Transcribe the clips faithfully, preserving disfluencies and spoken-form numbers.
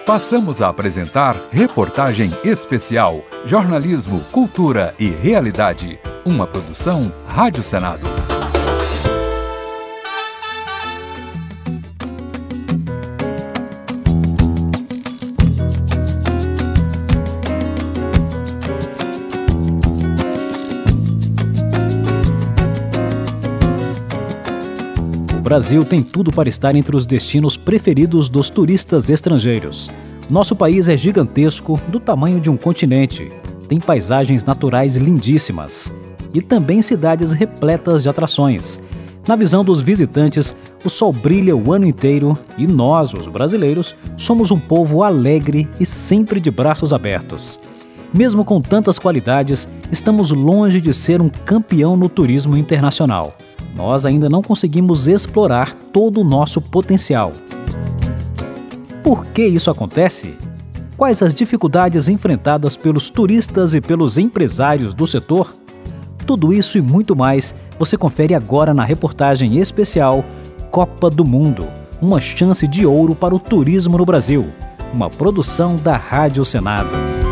Passamos a apresentar Reportagem Especial, Jornalismo, Cultura e Realidade. Uma produção Rádio Senado. O Brasil tem tudo para estar entre os destinos preferidos dos turistas estrangeiros. Nosso país é gigantesco, do tamanho de um continente. Tem paisagens naturais lindíssimas. E também cidades repletas de atrações. Na visão dos visitantes, o sol brilha o ano inteiro e nós, os brasileiros, somos um povo alegre e sempre de braços abertos. Mesmo com tantas qualidades, estamos longe de ser um campeão no turismo internacional. Nós ainda não conseguimos explorar todo o nosso potencial. Por que isso acontece? Quais as dificuldades enfrentadas pelos turistas e pelos empresários do setor? Tudo isso e muito mais você confere agora na reportagem especial Copa do Mundo, uma chance de ouro para o turismo no Brasil, uma produção da Rádio Senado.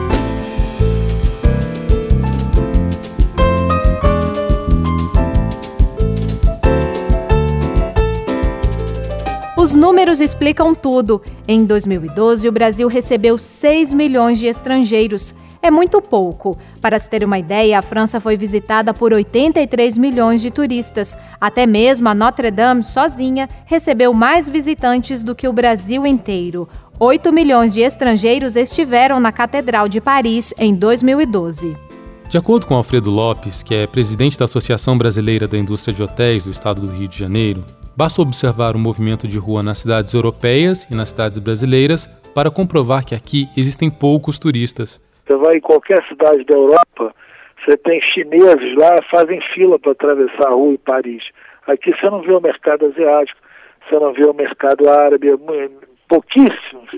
Os números explicam tudo. Em dois mil e doze, o Brasil recebeu seis milhões de estrangeiros. É muito pouco. Para se ter uma ideia, a França foi visitada por oitenta e três milhões de turistas. Até mesmo a Notre Dame, sozinha, recebeu mais visitantes do que o Brasil inteiro. oito milhões de estrangeiros estiveram na Catedral de Paris em dois mil e doze. De acordo com Alfredo Lopes, que é presidente da Associação Brasileira da Indústria de Hotéis do Estado do Rio de Janeiro, basta observar o movimento de rua nas cidades europeias e nas cidades brasileiras para comprovar que aqui existem poucos turistas. Você vai em qualquer cidade da Europa, você tem chineses lá, fazem fila para atravessar a rua em Paris. Aqui você não vê o mercado asiático, você não vê o mercado árabe, pouquíssimos.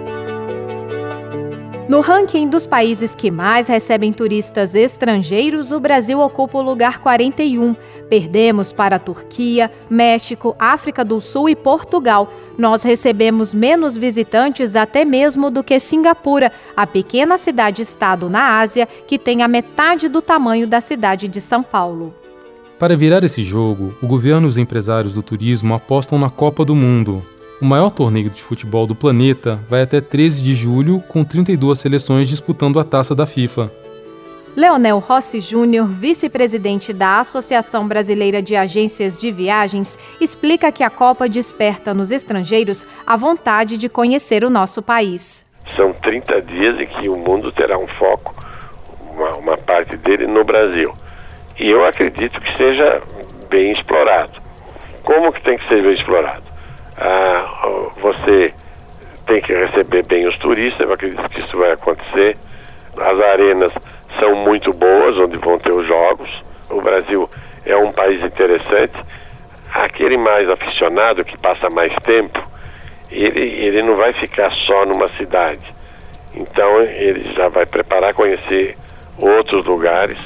No ranking dos países que mais recebem turistas estrangeiros, o Brasil ocupa o lugar quarenta e um. Perdemos para a Turquia, México, África do Sul e Portugal. Nós recebemos menos visitantes até mesmo do que Singapura, a pequena cidade-estado na Ásia, que tem a metade do tamanho da cidade de São Paulo. Para virar esse jogo, o governo e os empresários do turismo apostam na Copa do Mundo. O maior torneio de futebol do planeta vai até treze de julho, com trinta e duas seleções disputando a taça da FIFA. Leonel Rossi Júnior, vice-presidente da Associação Brasileira de Agências de Viagens, explica que a Copa desperta nos estrangeiros a vontade de conhecer o nosso país. São trinta dias em que o mundo terá um foco, uma, uma parte dele no Brasil. E eu acredito que seja bem explorado. Como que tem que ser bem explorado? Ah, você tem que receber bem os turistas, eu acredito que isso vai acontecer. As arenas são muito boas, onde vão ter os jogos. O Brasil é um país interessante. Aquele mais aficionado, que passa mais tempo, ele, ele não vai ficar só numa cidade. Então ele já vai preparar, conhecer outros lugares.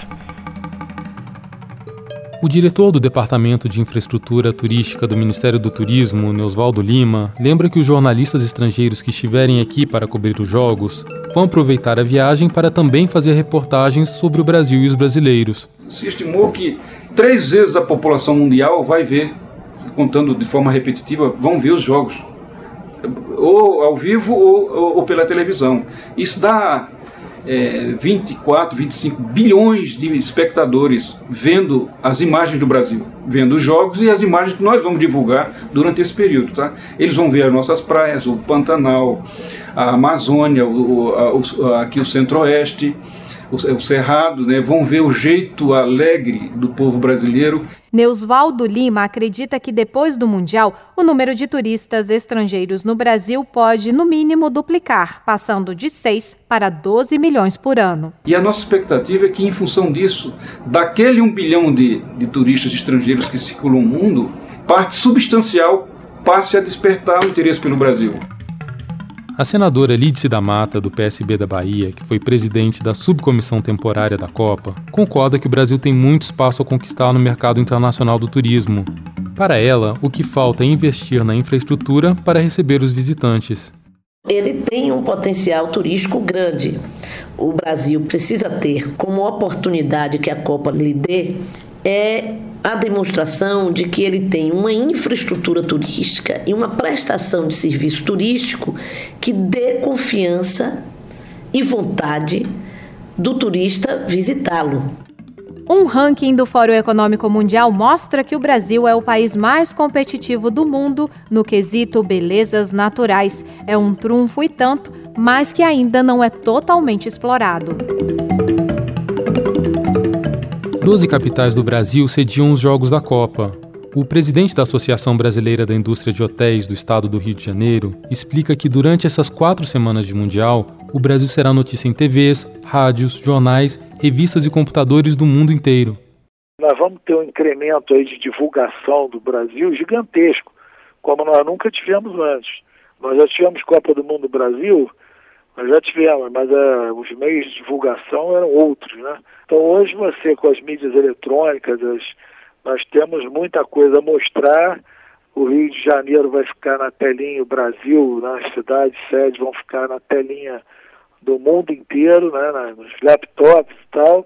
O diretor do Departamento de Infraestrutura Turística do Ministério do Turismo, Neusvaldo Lima, lembra que os jornalistas estrangeiros que estiverem aqui para cobrir os Jogos vão aproveitar a viagem para também fazer reportagens sobre o Brasil e os brasileiros. Se estimou que três vezes a população mundial vai ver, contando de forma repetitiva, vão ver os Jogos, ou ao vivo ou, ou, ou pela televisão. Isso dá É, vinte e quatro, vinte e cinco bilhões de espectadores vendo as imagens do Brasil, vendo os jogos e as imagens que nós vamos divulgar durante esse período. Tá? Eles vão ver as nossas praias, o Pantanal, a Amazônia, o, a, o, aqui o Centro-Oeste, o, o Cerrado, né? Vão ver o jeito alegre do povo brasileiro. Neusvaldo Lima acredita que depois do Mundial, o número de turistas estrangeiros no Brasil pode, no mínimo, duplicar, passando de seis para doze milhões por ano. E a nossa expectativa é que, em função disso, daquele um bilhão de, de turistas estrangeiros que circulam o mundo, parte substancial passe a despertar o interesse pelo Brasil. A senadora Lídice da Mata, do P S B da Bahia, que foi presidente da subcomissão temporária da Copa, concorda que o Brasil tem muito espaço a conquistar no mercado internacional do turismo. Para ela, o que falta é investir na infraestrutura para receber os visitantes. Ele tem um potencial turístico grande. O Brasil precisa ter como oportunidade que a Copa lhe dê é a demonstração de que ele tem uma infraestrutura turística e uma prestação de serviço turístico que dê confiança e vontade do turista visitá-lo. Um ranking do Fórum Econômico Mundial mostra que o Brasil é o país mais competitivo do mundo no quesito belezas naturais. É um trunfo e tanto, mas que ainda não é totalmente explorado. Doze capitais do Brasil sediam os Jogos da Copa. O presidente da Associação Brasileira da Indústria de Hotéis do estado do Rio de Janeiro explica que durante essas quatro semanas de Mundial, o Brasil será notícia em T Vs, rádios, jornais, revistas e computadores do mundo inteiro. Nós vamos ter um incremento aí de divulgação do Brasil gigantesco, como nós nunca tivemos antes. Nós já tivemos Copa do Mundo do Brasil, nós já tivemos, mas uh, os meios de divulgação eram outros, né? Então hoje você, com as mídias eletrônicas, as, nós temos muita coisa a mostrar. O Rio de Janeiro vai ficar na telinha, o Brasil, nas cidades sedes vão ficar na telinha do mundo inteiro, né, nos laptops e tal.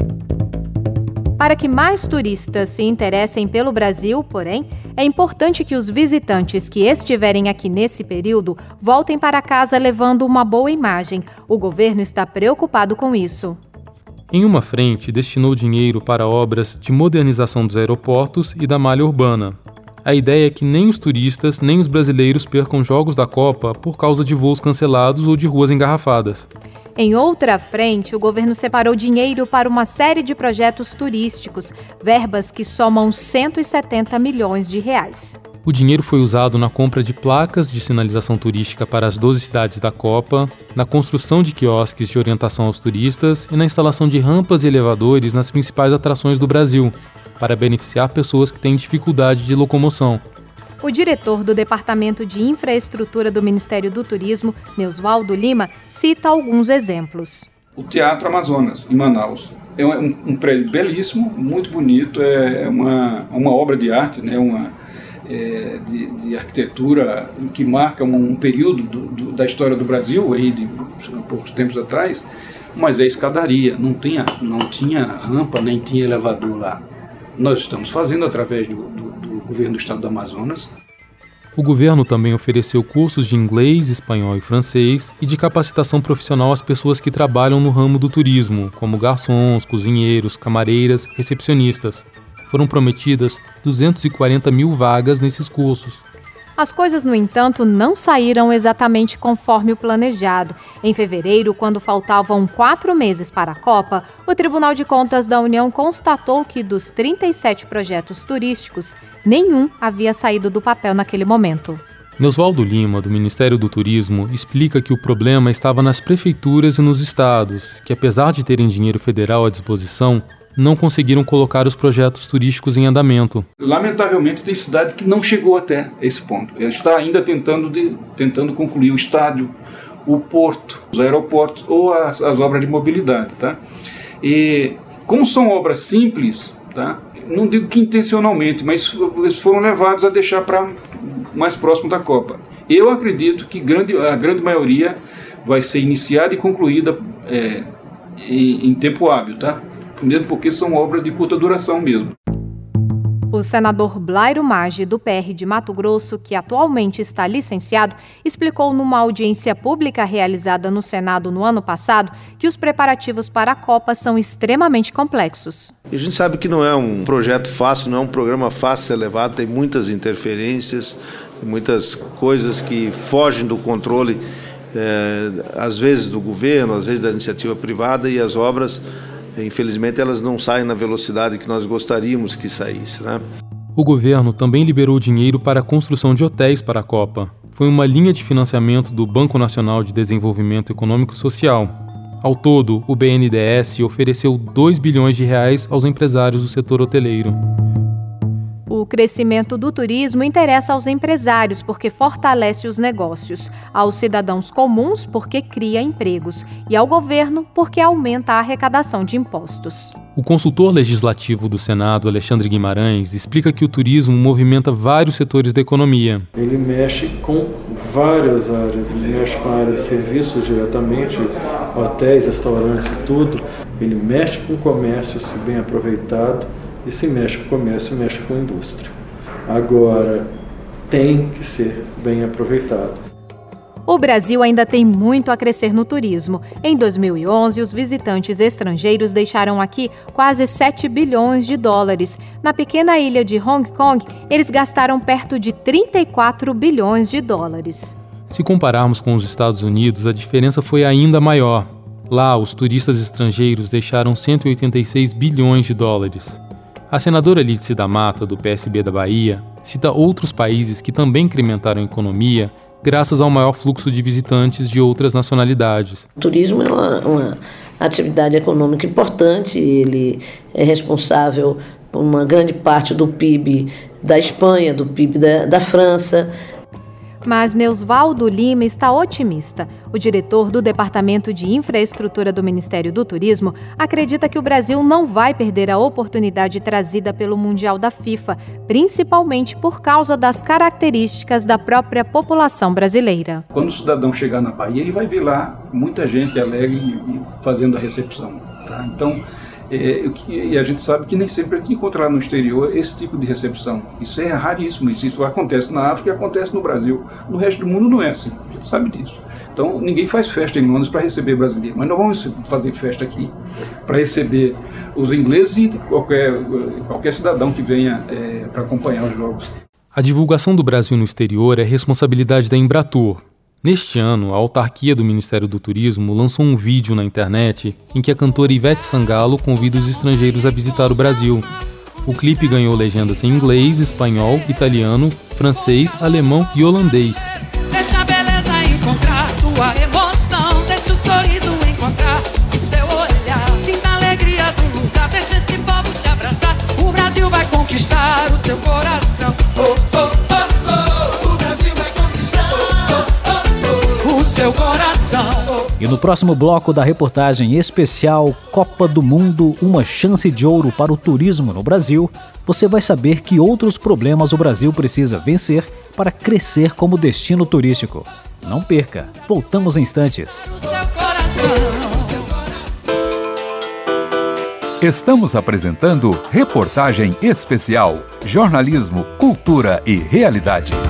Para que mais turistas se interessem pelo Brasil, porém, é importante que os visitantes que estiverem aqui nesse período voltem para casa levando uma boa imagem. O governo está preocupado com isso. Em uma frente, destinou dinheiro para obras de modernização dos aeroportos e da malha urbana. A ideia é que nem os turistas nem os brasileiros percam jogos da Copa por causa de voos cancelados ou de ruas engarrafadas. Em outra frente, o governo separou dinheiro para uma série de projetos turísticos, verbas que somam cento e setenta milhões de reais. O dinheiro foi usado na compra de placas de sinalização turística para as doze cidades da Copa, na construção de quiosques de orientação aos turistas e na instalação de rampas e elevadores nas principais atrações do Brasil, para beneficiar pessoas que têm dificuldade de locomoção. O diretor do Departamento de Infraestrutura do Ministério do Turismo, Neusvaldo Lima, cita alguns exemplos. O Teatro Amazonas, em Manaus. É um, um prédio belíssimo, muito bonito, é uma, uma obra de arte, né? uma, é, de, de arquitetura que marca um, um período do, do, da história do Brasil, aí de poucos tempos atrás, mas é escadaria, não tinha, não tinha rampa, nem tinha elevador lá. Nós estamos fazendo através do, do, do governo do estado do Amazonas. O governo também ofereceu cursos de inglês, espanhol e francês e de capacitação profissional às pessoas que trabalham no ramo do turismo, como garçons, cozinheiros, camareiras, recepcionistas. Foram prometidas duzentas e quarenta mil vagas nesses cursos. As coisas, no entanto, não saíram exatamente conforme o planejado. Em fevereiro, quando faltavam quatro meses para a Copa, o Tribunal de Contas da União constatou que dos trinta e sete projetos turísticos, nenhum havia saído do papel naquele momento. Neusvaldo Lima, do Ministério do Turismo, explica que o problema estava nas prefeituras e nos estados, que apesar de terem dinheiro federal à disposição, não conseguiram colocar os projetos turísticos em andamento. Lamentavelmente, tem cidade que não chegou até esse ponto. Ela está ainda tentando, de, tentando concluir o estádio, o porto, os aeroportos ou as, as obras de mobilidade. Tá? E como são obras simples, tá? Não digo que intencionalmente, mas eles foram levados a deixar para mais próximo da Copa. Eu acredito que grande, a grande maioria vai ser iniciada e concluída é, em, em tempo hábil, tá? Mesmo porque são obras de curta duração mesmo. O senador Blairo Maggi, do P R de Mato Grosso, que atualmente está licenciado, explicou numa audiência pública realizada no Senado no ano passado que os preparativos para a Copa são extremamente complexos. A gente sabe que não é um projeto fácil, não é um programa fácil de ser levado, tem muitas interferências, muitas coisas que fogem do controle, é, às vezes do governo, às vezes da iniciativa privada, e as obras, infelizmente, elas não saem na velocidade que nós gostaríamos que saísse, né? O governo também liberou dinheiro para a construção de hotéis para a Copa. Foi uma linha de financiamento do Banco Nacional de Desenvolvimento Econômico e Social. Ao todo, o B N D E S ofereceu dois bilhões de reais aos empresários do setor hoteleiro. O O crescimento do turismo interessa aos empresários porque fortalece os negócios, aos cidadãos comuns porque cria empregos e ao governo porque aumenta a arrecadação de impostos. O consultor legislativo do Senado, Alexandre Guimarães, explica que o turismo movimenta vários setores da economia. Ele mexe com várias áreas, ele mexe com a área de serviços diretamente, hotéis, restaurantes e tudo. Ele mexe com o comércio, se bem aproveitado, e se mexe com o comércio, mexe com a indústria. Agora, tem que ser bem aproveitado. O Brasil ainda tem muito a crescer no turismo. Em dois mil e onze, os visitantes estrangeiros deixaram aqui quase sete bilhões de dólares. Na pequena ilha de Hong Kong, eles gastaram perto de trinta e quatro bilhões de dólares. Se compararmos com os Estados Unidos, a diferença foi ainda maior. Lá, os turistas estrangeiros deixaram cento e oitenta e seis bilhões de dólares. A senadora Lídice da Mata, do P S B da Bahia, cita outros países que também incrementaram a economia graças ao maior fluxo de visitantes de outras nacionalidades. O turismo é uma, uma atividade econômica importante, ele é responsável por uma grande parte do P I B da Espanha, do P I B da, da França. Mas Neusvaldo Lima está otimista. O diretor do Departamento de Infraestrutura do Ministério do Turismo acredita que o Brasil não vai perder a oportunidade trazida pelo Mundial da FIFA, principalmente por causa das características da própria população brasileira. Quando o cidadão chegar na Bahia, ele vai ver lá muita gente alegre fazendo a recepção. Tá? Então, É, e a gente sabe que nem sempre a gente encontra no exterior esse tipo de recepção. Isso é raríssimo, isso acontece na África e acontece no Brasil. No resto do mundo não é assim, a gente sabe disso. Então ninguém faz festa em Londres para receber brasileiro, mas nós vamos fazer festa aqui para receber os ingleses e qualquer, qualquer cidadão que venha é, para acompanhar os jogos. A divulgação do Brasil no exterior é responsabilidade da Embratur. Neste ano, a autarquia do Ministério do Turismo lançou um vídeo na internet em que a cantora Ivete Sangalo convida os estrangeiros a visitar o Brasil. O clipe ganhou legendas em inglês, espanhol, italiano, francês, alemão e holandês. Deixa a beleza encontrar sua emoção, deixa o sorriso encontrar o seu olhar. Sinta a alegria do lugar, deixa esse povo te abraçar. O Brasil vai conquistar o seu coração. Oh, oh, oh, oh. O Brasil vai conquistar oh, oh, oh. o seu coração. E no próximo bloco da reportagem especial Copa do Mundo, uma chance de ouro para o turismo no Brasil, você vai saber que outros problemas o Brasil precisa vencer para crescer como destino turístico. Não perca, voltamos em instantes. Estamos apresentando Reportagem Especial, Jornalismo, Cultura e Realidade.